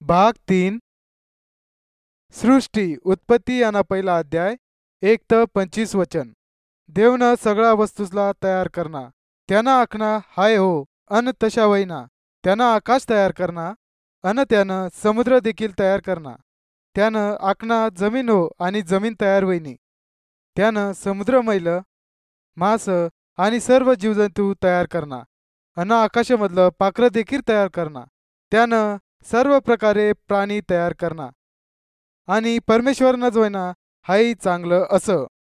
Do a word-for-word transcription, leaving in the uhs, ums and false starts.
भाग तीन. सृष्टी उत्पत्ती याना पहिला अध्याय एक तर पंचवीस वचन. देवनं सगळा वस्तूसला तयार करना, त्यानं आखना हाय हो अन तशा वैना. त्यानं आकाश तयार करना अन त्यानं समुद्र देखील तयार करना. त्यानं आखना जमीन हो आणि जमीन तयार वैनी. त्यानं समुद्र मैल मास आणि सर्व जीवजंतू तयार करना अन आकाशामधलं पाखरं देखील तयार करना. त्यानं सर्व प्रकारे प्राणी तयार करना आणि परमेश्वरनं जोयना हाई चांगलं असं.